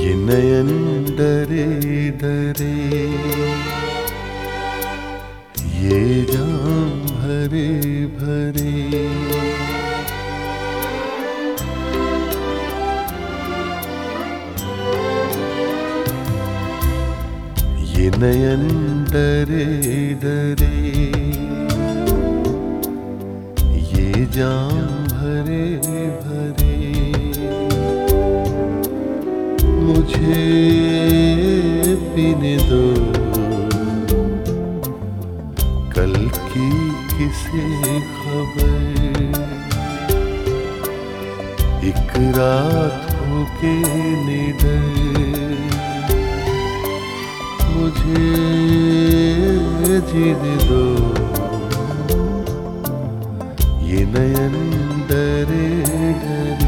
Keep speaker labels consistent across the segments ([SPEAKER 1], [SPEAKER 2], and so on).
[SPEAKER 1] ये नयन डरे डरे, ये जाम भरे भरे। ये नयन डरे डरे, ये जाम भरे भरे। मुझे पीने दो कल की किसी खबर, एक रात होके निडर। मुझे जीने दो ये नयन डरे डरे।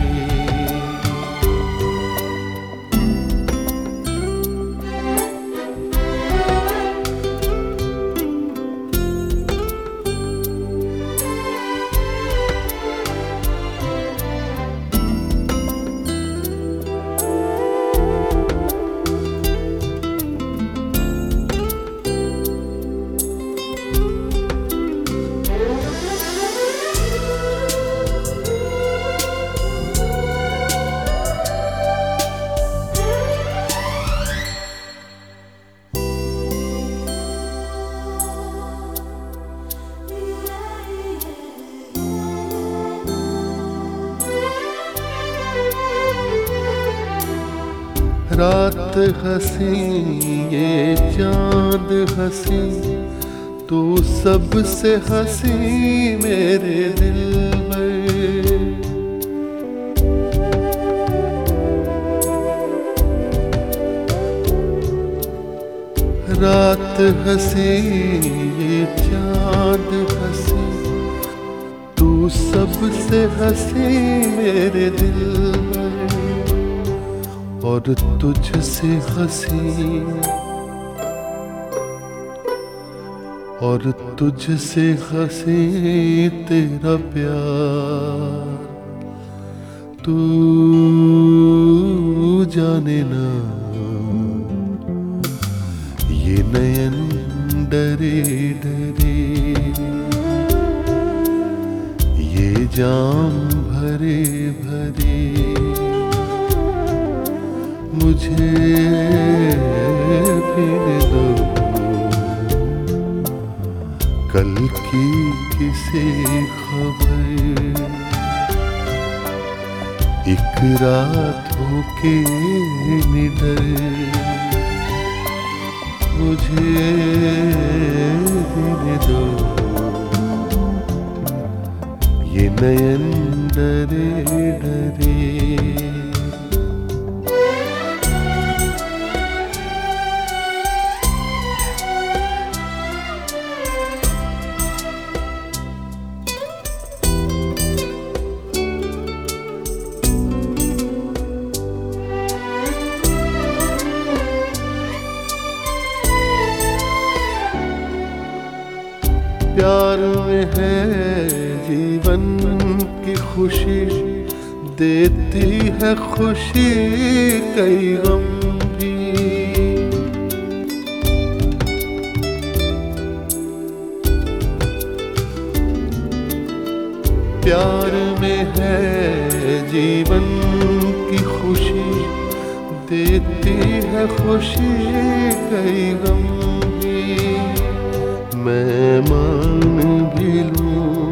[SPEAKER 1] रात हंसी ये चांद हंसी, तू सबसे हंसी मेरे दिल में। रात हंसी ये चांद हंसी, तू सबसे हंसी मेरे दिल में। और तुझसे हंसी, और तुझसे हंसी तेरा प्यार। तू जाने ना ये नयन डरे डरे, ये जाम भरे भरे। मुझे पीने दो कल की किसी खबर, एक रात होके निडर। मुझे पीने दो ये नयन डरे डरे। प्यार में है जीवन की खुशी, देती है खुशी कई गम भी। प्यार में है जीवन की खुशी, देती है खुशी कई गम भी। मैं मान भी लूं,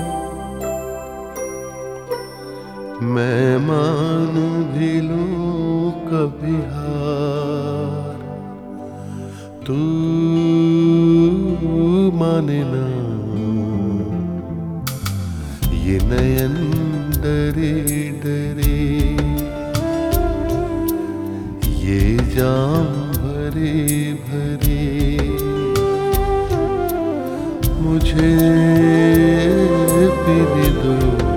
[SPEAKER 1] मैं मान भी लूं कभी हार। तू माने ना ये नयन डरे डरे, ये जाम भरे भरे। मुझे पीने दो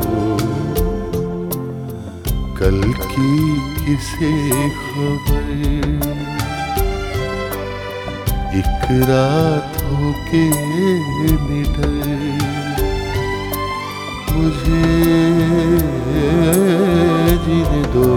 [SPEAKER 1] कल की किसी खबर, एक रात होके निडर। मुझे जीने दो